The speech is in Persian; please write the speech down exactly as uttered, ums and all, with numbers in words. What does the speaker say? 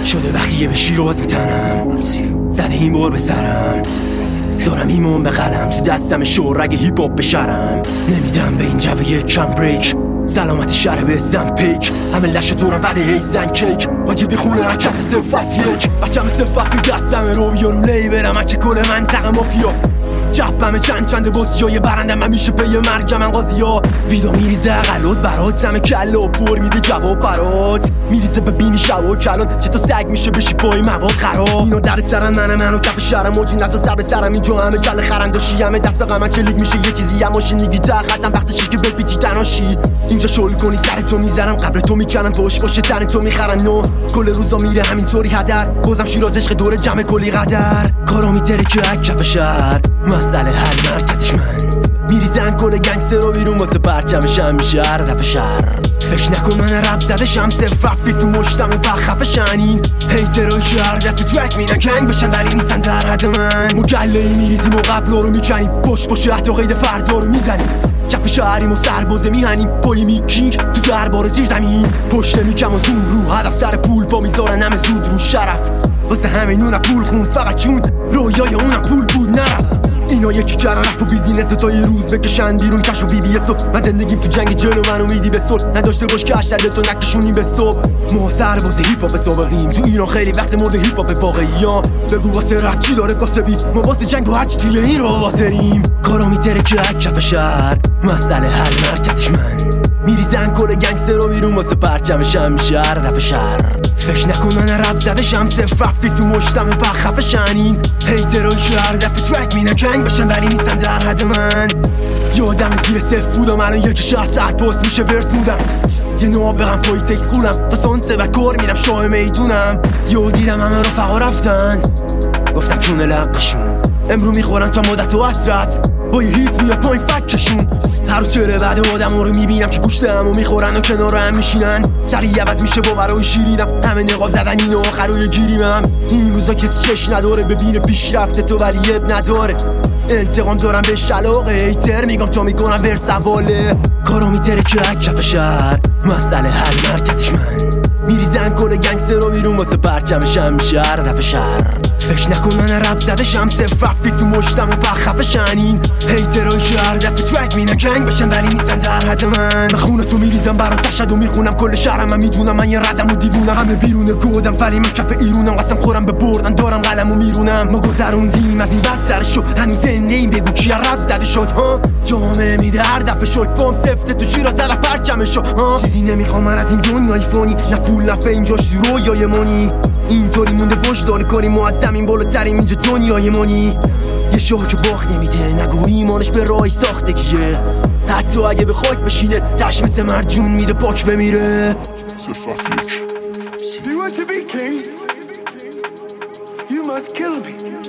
شده بخیه به شیر و باز تنم، زده این بار به سرم، دارم ایمان به قلم، تو دستم شورگ هیپ هاپ به شرم. نمیدم به این جو یک کم بریک، سلامت شهر به زن پیک، همه لش دورم بعد هی زن کیک، واجب بخونه حرکت صفت یک. بچم صفت دستم رو بیارو لیبرم اکه کل منطقه مافیا، جبمه چند چند بازی جای برندم همیشه پی مرگم من قاضی ها. ویدا میریزه اقلات برات، زم کله و پر میده جواب برات، میریزه ببینی شب و کلان چه تا سگ میشه بشی پای مواد خراب. اینا در سرن منم منو کف شهرم موجی نزا سر به سرم اینجا همه کل خرنداشی، همه دست به قمن چلیک میشه یه چیزی هم ماشین میگی تا خطم وقتشی که بپیچی تناشی. اینجا شل کنی سر تو میذارم قبر تو میکنم پشت باشه تن تو میخرن نو، کل روزا میره همینطوری هدر، بازم شیراز عشق دور جمع کلی قدر. کارا میتره که کف شهر مسئله هر مرکزش من، میریزن کل گنگستر رو بیرون واسه پرچمشم میشه هر دفعه شهر. فکر نکن من رب زده شم صفر رفیق تو مشتم بخفشن، این هیترهایی که هر دفعه ترک میدن کنگ بشن ولی نیستن در حد من. مگلهی میریزیم و قبلا رو میکنیم، پشت باشه حتی قید فردا رو میزنیم، کف شهریم و سربازه میهنیم، پای میکینگ تو دربار زیر زمین، پشت میکم و زون رو هدف سر پول پا میذارن همه زود رو شرف، واسه همه نونم پول خون فقط چون رویای اونم پول بود نرف. اینا یکی کردن رپ و بیزینس تا یه روز بکشن بیرون کش و بی بی اسو، من زندگیم تو جنگ جلو منو میدی به صلح، نداشته باش که اشتده تو نکشونی به صبح. ما سرباز هیپ هاپ سابقیم تو ایران، خیلی وقت مورد هیپ هاپ واقعیام، بگو واسه رپ چی داره کاسبی، ما واسه جنگ و هرچی توی این رو واسریم. کارا میتره که کف شهر مسئله حل مرکزش من، میریزن کل گنگستر رو بیرون واسه پرچمشم میشه هر دفعه شهر. فکر نکن من رب زده شم صفر رفیق تو مشتم بخفشن، این هیترهایی که هر دفعه ترک میدن کنگ بشن ولی نیستن در حد من. یادم زیر صفر بودم الان یکی شهر ساعت پست میشه ورس مودم، یه نابغم پای تکس خونم تا سانسه و کار میرم شاه میدونم. یه دیدم همه رفقا رفتن گفتم چونه لقشون، امرو میخورن تا مدت و حسرت با یه هیت میاد پایین فکشون. هر روز چره بعد آدم رو میبینم که گوشته همو میخورن و کنار هم میشینن، سریع عوض میشه باورای شیرینم، همه نقاب زدن اینو آخرای گیریمم. این روزا کسی چش نداره ببینه پیشرفت تو ولی اب نداره، انتقام دارم به شلاقه ایتر میگم تا میکنم بر سواله. کارا میتره که کف شهر مسئله حل مرکزش من، میریزن کل گنگستر رو بیرون واسه پرچمشم میشه هر دفعه شهر. فکر نکن من رب زده شم صفر رفیق تو مشتم بخفشن، این هیترهایی که هر دفعه ترک میدن کنگ بشن ولی نیستن در حد من. من خونه تو میریزم برا تشهد و میخونم کل شهرم، من میدونم من یه ردم و دیوونم، همه بیرون گودم ولی من کف ایرونم، قسم خورم به بردن دارم قلم و میرونم. ما گذروندیم از این بد سر شد هنوز زنده این، بگو کیا رب زده شد ها، جامعه میده هر دفعه شد پام سفته تو شیراز زدم پرچمش شد ها. چیزی نمیخوام من از این دنیای فانی، نه پول نه فیم جاش رویای مانی، اینطوری مونده وش داره کاری ما از زمین بالاتریم اینجا دنیای مانی. یه شاه که باخت نمیده نگو ایمانش به رای ساختگیه، حتی اگه به خاک بشینه تش مثل مرجون میده پاک بمیره. You want to be king? You must kill me.